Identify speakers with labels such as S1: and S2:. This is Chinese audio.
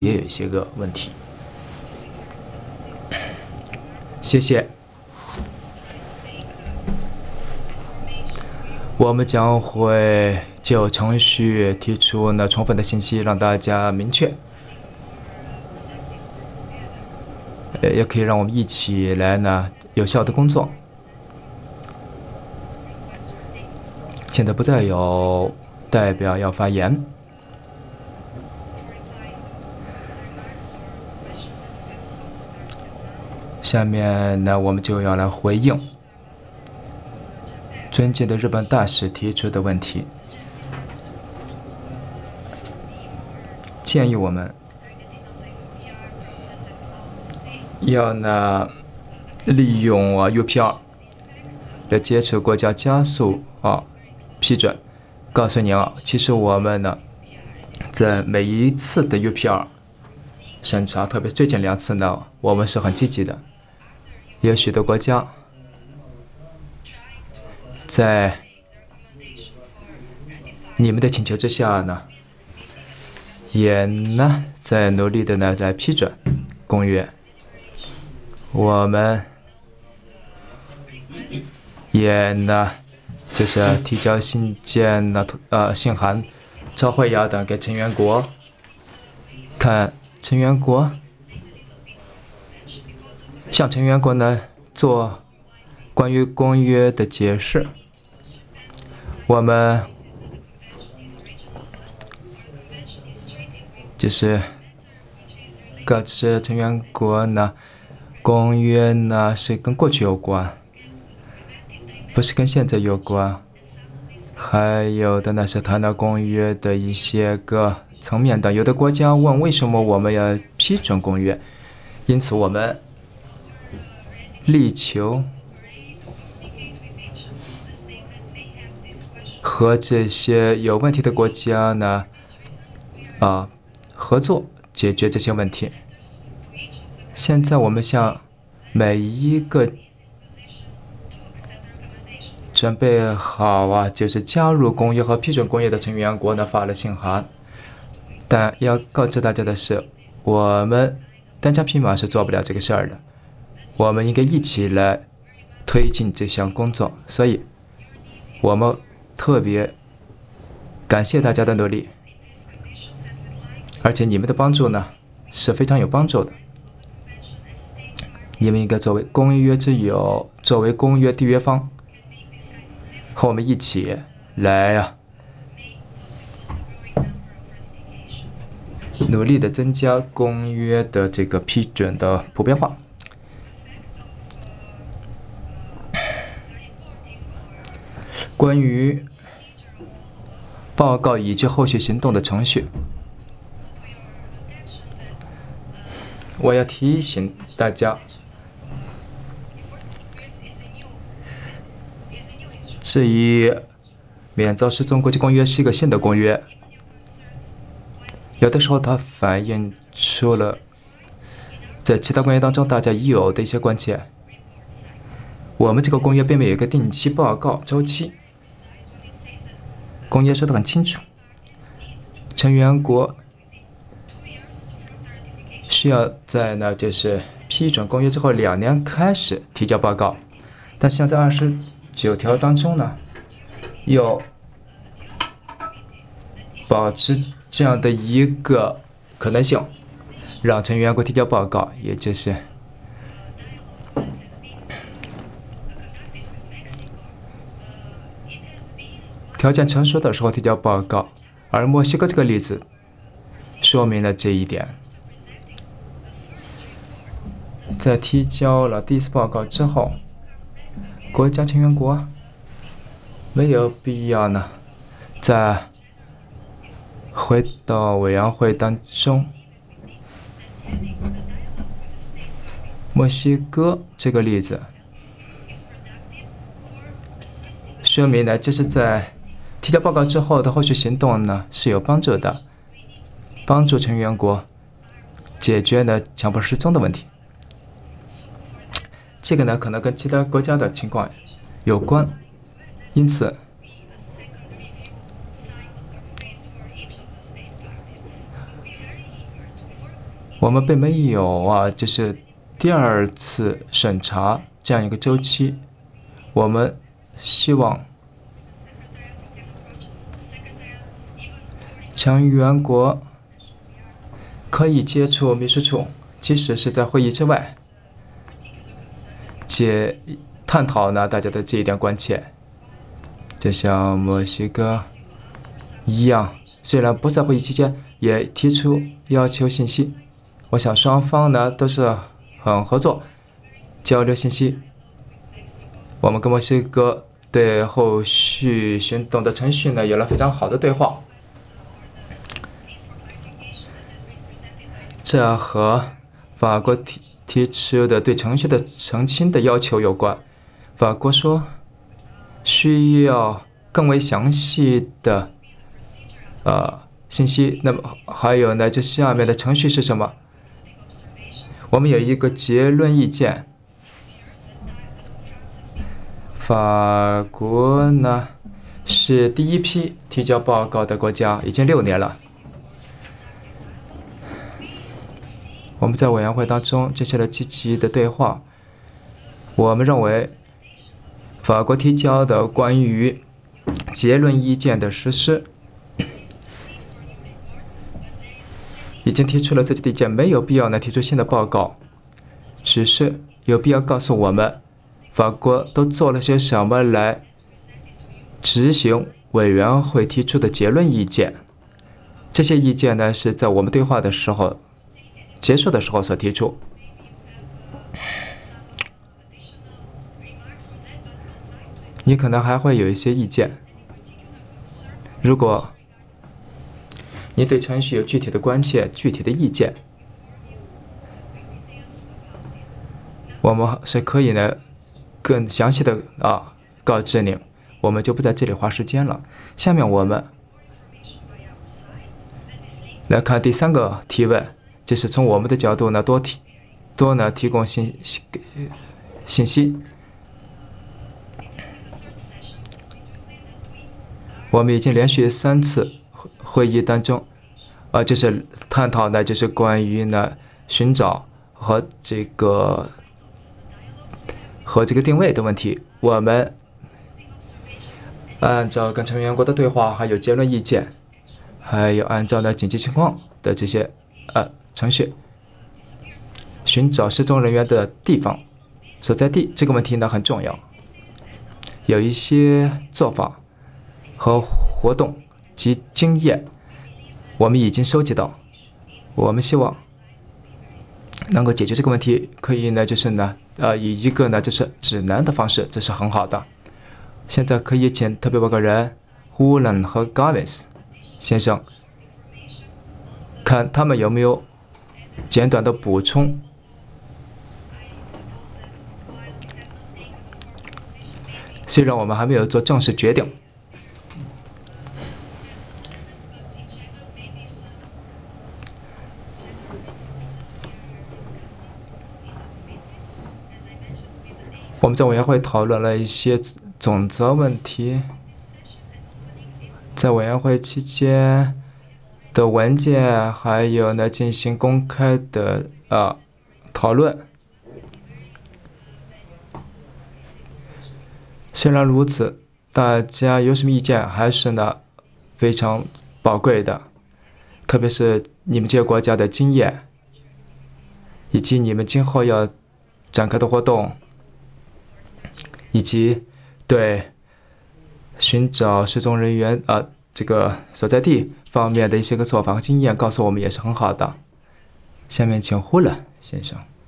S1: 也有一些个问题。谢谢。我们将会就程序提出充分的信息，让大家明确，也可以让我们一起来有效的工作。现在不再有代表要发言。下面我们就要来回应尊敬的日本大使提出的问题，建议我们要利用UPR 来接触国家加速批准。告诉您其实我们在每一次的 UPR 审查，特别是最近2次我们是很积极的。有许多国家在你们的请求之下也在努力的来批准公约。我们也就是提交信件信函照会要等给成员国，看成员国向成员国做关于公约的解释。我们就是告知成员国公约是跟过去有关，不是跟现在有关。还有的是谈到公约的一些个层面的。有的国家问为什么我们要批准公约，因此我们力求和这些有问题的国家合作解决这些问题。现在我们向每一个准备好就是加入公约和批准公约的成员国发了信函，但要告知大家的是，我们单枪匹马是做不了这个事儿的，我们应该一起来推进这项工作。所以我们特别感谢大家的努力，而且你们的帮助是非常有帮助的。你们应该作为公约之友，作为公约缔约方，和我们一起来努力的增加公约的这个批准的普遍化。关于报告以及后续行动的程序，我要提醒大家，至于免遭失踪国际公约是一个新的公约，有的时候它反映出了在其他公约当中大家已有的一些关切。我们这个公约并没有一个定期报告周期，公约说得很清楚，成员国需要在就是批准公约之后2年开始提交报告。但像在29条当中又保持这样的一个可能性，让成员国提交报告，也就是条件成熟的时候提交报告。而墨西哥这个例子说明了这一点。在提交了第1次报告之后，国家成员国没有必要再回到委员会当中。墨西哥这个例子说明这是在提交报告之后的后续行动是有帮助的，帮助成员国解决强迫失踪的问题。这个可能跟其他国家的情况有关，因此我们并没有就是第二次审查这样一个周期。我们希望成员国可以接触秘书处，即使是在会议之外，探讨大家的这一点关切。就像墨西哥一样，虽然不在会议期间，也提出要求信息。我想双方都是很合作，交流信息。我们跟墨西哥对后续行动的程序有了非常好的对话。这和法国提出的对程序的澄清的要求有关。法国说需要更为详细的信息。那么还有这下面的程序是什么？我们有一个结论意见。法国是第一批提交报告的国家，已经6年了。我们在委员会当中进行了积极的对话。我们认为法国提交的关于结论意见的实施已经提出了自己的意见，没有必要提出新的报告，只是有必要告诉我们法国都做了些什么来执行委员会提出的结论意见。这些意见是在我们对话的时候结束的时候所提出。你可能还会有一些意见。如果你对程序有具体的关切、具体的意见，我们是可以更详细的告知您。我们就不在这里花时间了。下面我们来看第3个提问，就是从我们的角度多提供信息。我们已经连续3次会议当中，就是探讨就是关于寻找和这个定位的问题。我们按照跟成员国的对话，还有结论意见，还有按照紧急情况的这些程序，寻找失踪人员的地方所在地这个问题很重要。有一些做法和活动及经验我们已经收集到，我们希望能够解决这个问题。可以就是以一个就是指南的方式，这是很好的。现在可以请特别报告人胡兰和 Gavis 先生看他们有没有简短的补充。虽然我们还没有做正式决定，我们在委员会讨论了一些总则问题。在委员会期间的文件还有进行公开的讨论。虽然如此，大家有什么意见还是非常宝贵的，特别是你们这些国家的经验，以及你们今后要展开的活动，以及对寻找失踪人员这个所在地方面的一些个做法和经验，告诉我们也是很好的。下面请胡了先生。